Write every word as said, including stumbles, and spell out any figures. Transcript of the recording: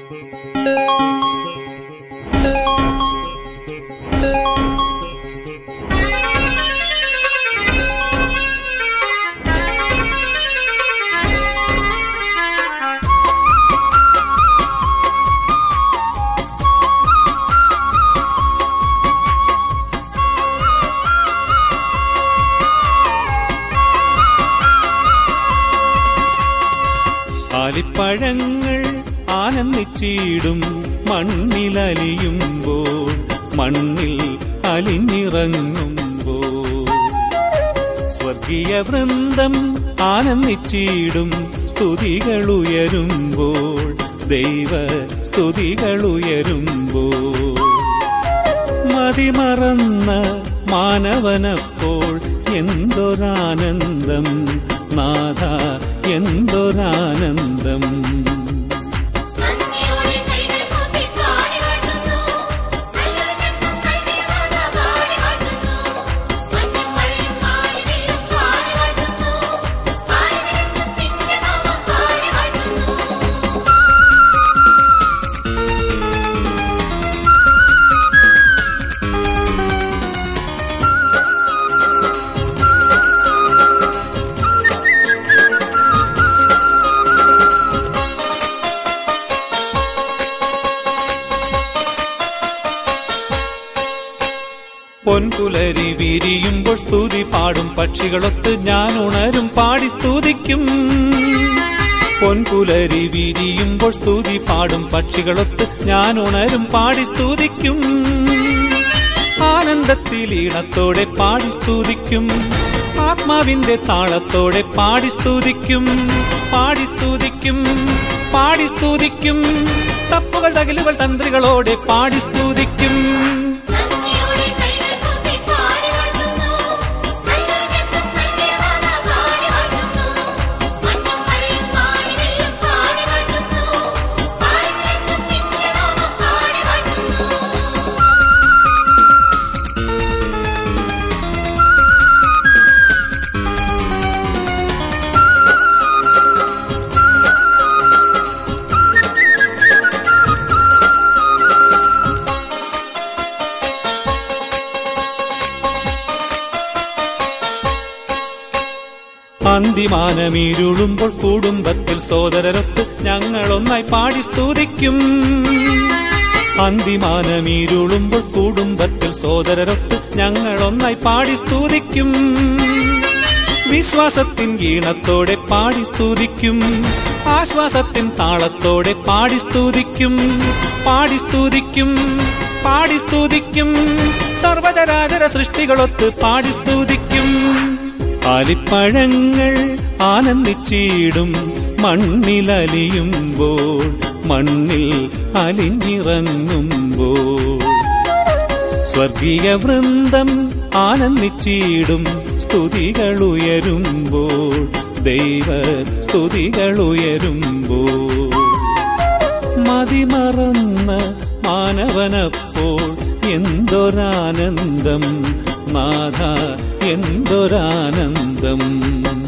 ആലിപ്പഴങ്ങൾ ആനന്ദിച്ചിടും മണ്ണിലലിയുമ്പോൾ, മണ്ണിൽ അലിഞ്ഞിറങ്ങുമ്പോൾ. സ്വർഗീയ വൃന്ദം ആനന്ദിച്ചിടും സ്തുതികളുയരുമ്പോൾ, ദൈവ സ്തുതികളുയരുമ്പോൾ. മതിമറന്ന മാനവനപ്പോൾ എന്തൊരാനന്ദം നാഥ, എന്തൊരാനന്ദം. പൊൻപുലരി വിരിയുമ്പോൾ സ്തുതി പാടും പക്ഷികളൊത്ത് ഞാൻ ഉണരും പാടി സ്തുതിക്കും. പൊൻപുലരി വിരിയുമ്പോൾ സ്തുതി പാടും പക്ഷികളൊത്ത് ഞാൻ ഉണരും പാടി സ്തുതിക്കും. ആനന്ദത്തിൽ ഈണത്തോടെ പാടി സ്തുതിക്കും, ആത്മാവിന്റെ താളത്തോടെ പാടി സ്തുതിക്കും. പാടി സ്തുതിക്കും, പാടി സ്തുതിക്കും, തപ്പുകൾ തകിലുകൾ തന്ത്രികളോടെ പാടി സ്തുതിക്കും. അന്തിമാനമീരുളുമ്പോൾ കുടുംബത്തിൽ സോദരരൊത്ത് ഞങ്ങളൊന്നായി പാടി സ്തുതിക്കും. അന്തിമാനമീരുളുമ്പോൾ കുടുംബത്തിൽ സോദരരൊത്ത് ഞങ്ങളൊന്നായി പാടി സ്തുതിക്കും. വിശ്വാസത്തിൻ ഈണത്തോടെ പാടി സ്തുതിക്കും, ആശ്വാസത്തിൻ താളത്തോടെ പാടി സ്തുതിക്കും. പാടി സ്തുതിക്കും, പാടി സ്തുതിക്കും, സർവചരാചര സൃഷ്ടികളൊത്ത് പാടി സ്തുതിക്കും. ആലിപ്പഴങ്ങൾ ആനന്ദിച്ചിടും മണ്ണിലലിയുമ്പോൾ, മണ്ണിൽ അലിഞ്ഞിറങ്ങുമ്പോൾ. സ്വർഗീയ വൃന്ദം ആനന്ദിച്ചിടും സ്തുതികളുയരുമ്പോൾ, ദൈവ സ്തുതികളുയരുമ്പോൾ. മതിമറന്ന മാനവനപ്പോൾ എന്തൊരാനന്ദം നാഥ, എന്തൊരാനന്ദം.